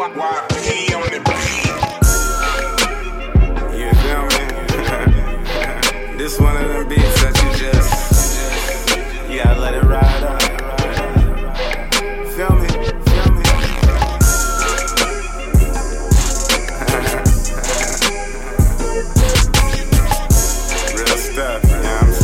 YP on the beat. You feel me? This one of them beats that you gotta let it ride up. Feel me? Real stuff, you know what I'm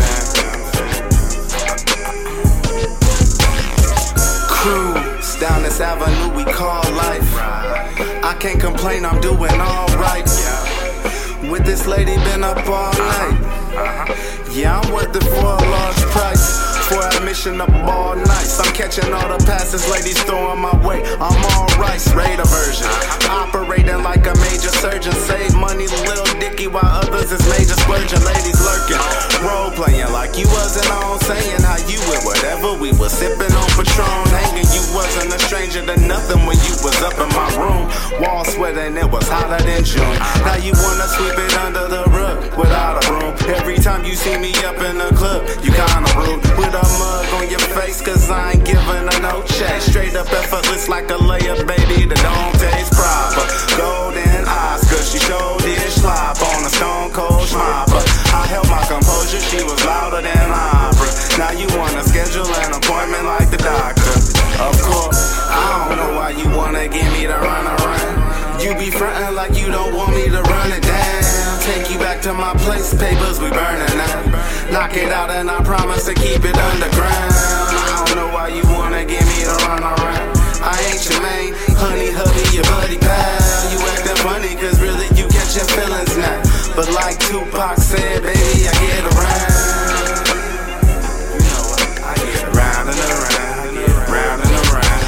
saying? Cruise down this avenue we call life. I can't complain, I'm doing alright. With this lady, been up all night. Yeah, I'm worth it for a large price. For admission up all nights. I'm catching all the passes ladies throwing my way. I'm alright, Raider version. Operating like a major surgeon. Save money, little dicky, while others is major splurging. Ladies lurking, role playing like you wasn't on. Saying how you with whatever we was sipping on Patron. Hanging, you wasn't a stranger to nothing when you was up in my room. Wall sweating, it was hotter than June. Now you wanna sweep it under the rug without a broom. Every time you see me up in the club, you kinda rude. With a mug on your face, cause I ain't giving a no check. Straight up effortless like a layup, baby, that don't taste proper. Golden Oscar, she showed this slop on a stone cold schmopper. I held my composure, she was louder than opera. Now you wanna schedule an appointment like the doctor. Of course, I don't know why you wanna get me to run around. You be frontin' like you don't want me to run it down. Take you back to my place, papers we burning out. Knock it out and I promise to keep it underground. I don't know why you wanna get me to run around. I ain't your main, honey, hubby, your buddy pal. You acting funny cause really you catching feelings now. But like Tupac said, baby, I get around. You know what? I get around and around. I get around and around.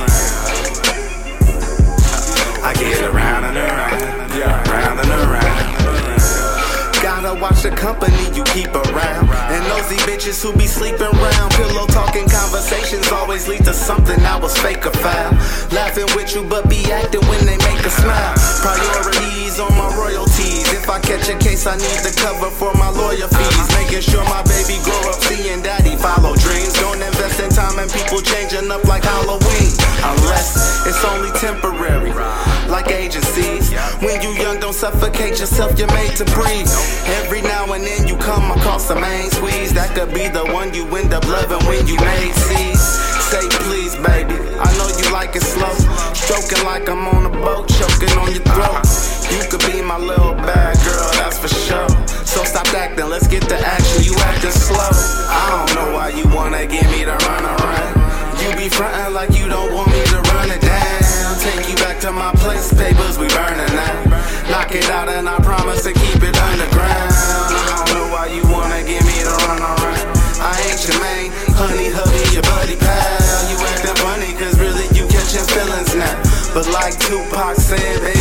I get around and around. Yeah, round and around. Gotta watch the company you keep around. And nosy bitches who be sleeping around. Pillow talking conversations always lead to something I was fake or foul. Laughing with you but be acting when they make a smile. Priorities on my royalties. If I catch a case I need the cover for my lawyer fees. Making sure my baby grow up seeing daddy follow dreams. Don't invest in time and people changing up like Halloween. Unless it's only temporary, like agencies. When you young, don't suffocate yourself, you're made to breathe. Every now and then you come across a main squeeze. That could be the one you end up loving when you made C's. Say please, baby, I know you like it slow. Stroking like I'm on a boat, choking on your throat. You could be my little bad girl, that's for sure. So stop acting, let's get to action, you acting slow. I don't know why you wanna get me to run around. You be frontin' like you don't want me to run it down. Take you back to my place, papers we burning out. Knock it out and I promise to keep it underground. I don't know why you wanna get me to run around. I ain't your main, honey, hubby, your buddy pal. You acting funny cause really you catching feelings now. But like Tupac said, baby,